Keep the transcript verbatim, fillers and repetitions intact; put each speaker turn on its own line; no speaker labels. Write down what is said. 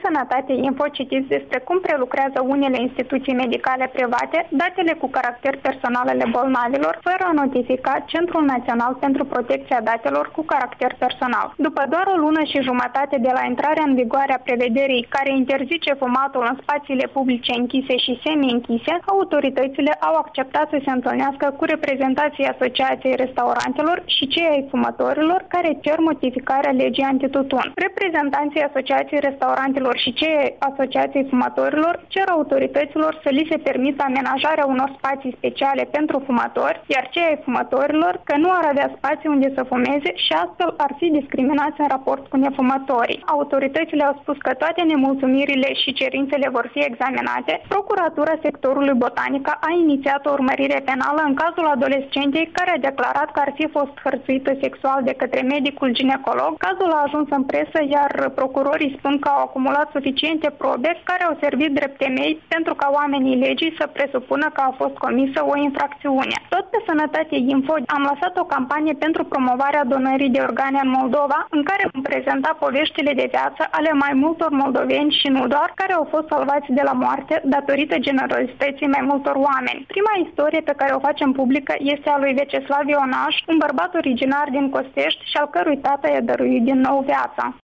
Sănătate Info citiți despre cum prelucrează unele instituții medicale private datele cu caracter personal ale bolnavilor, fără a notifica Centrul Național pentru Protecția Datelor cu caracter personal. După doar o lună și jumătate de la intrarea în vigoare a prevederii care interzice fumatul în spațiile publice închise și semi-închise, autoritățile au acceptat să se întâlnească cu reprezentanții Asociației Restaurantelor și cei ai fumătorilor care cer modificarea legii antitutun. Reprezentanții Asociației Restaurantelor și cei ai Asociației Fumătorilor cer autorităților să li se permită amenajarea unor spații speciale pentru fumători, iar cei ai fumătorilor că nu ar avea spații unde să fumeze și astfel ar fi discriminați în raport cu nefumătorii. Autoritățile au spus că toate nemulțumirile și cerințele vor fi examinate. Procuratura sectorului Botanica a inițiat o urmărire penală în cazul adolescentei care a declarat că ar fi fost hărțuită sexual de către medicul ginecolog. Cazul a ajuns în presă, iar procurorii spun că au acumulat suficiente probe care au servit drept temei pentru ca oamenii legii să presupună că a fost comisă o infracțiune. Tot pe Sănătate Info am lăsat o campanie pentru promovarea donării de organe în Moldova, în care vom prezenta poveștile de viață ale mai multor moldoveni și nu doar, care au fost salvați de la moarte datorită generozității mai multor oameni. Prima istorie pe care o facem publică este a lui Veceslav Ionaș, un bărbat originar din Costești și al cărui tată i-a dăruit din nou viața.